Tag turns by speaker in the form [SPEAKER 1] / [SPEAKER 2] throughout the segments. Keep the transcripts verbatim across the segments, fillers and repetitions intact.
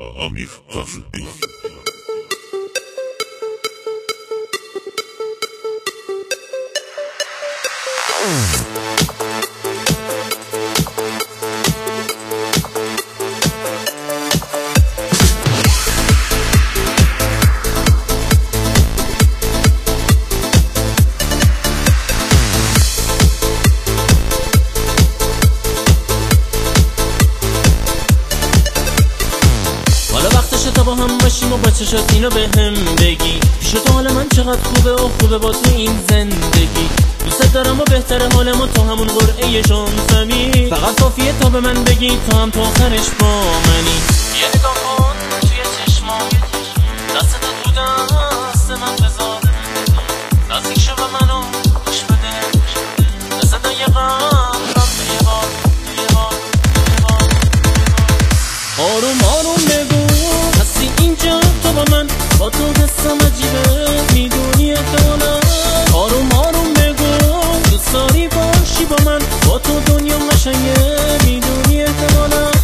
[SPEAKER 1] امیر قفوری.
[SPEAKER 2] تا با هم باشیم و با چشات اینو به هم بگی پیش تو حال من چقدر خوبه و خوبه با تو این زندگی. دوست دارم و بهتره حالم و تو همون قرعه شانسمی. فقط کافیه تا به من بگی تو هم تا آخرش با منی. یه نگاه کن توی چشمام، دست تو تو دست من بذار، نزدیک شو به منو گوش بده، دست دقیقم رم به یه بار یه بار یه بار. آروم آروم بگو هستی اینجا تو با من، با تو دستم عجیبه میدونی احتمالا. آروم آروم بگو دوست داری باشی با من، با تو دنیا قشنگه میدونی احتمالا.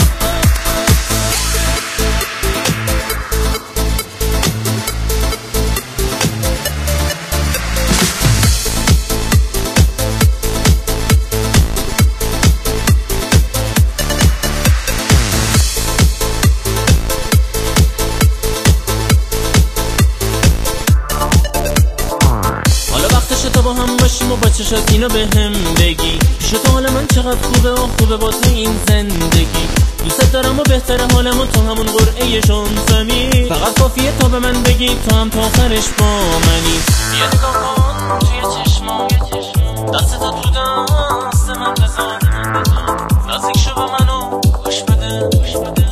[SPEAKER 2] تا با هم باشیم و با چشات اینو به هم بگی پیش تو حال من چقدر خوبه و خوبه با تو این زندگی. دوست دارم و بهتره حالم و تو همون قرعه شانسمی. فقط کافیه تا به من بگی تو هم تا آخرش با منی. یه نگاه کن توی چشمام، دست تو تو دست من بذار، نزدیک شو به منو گوش بده گوش بده.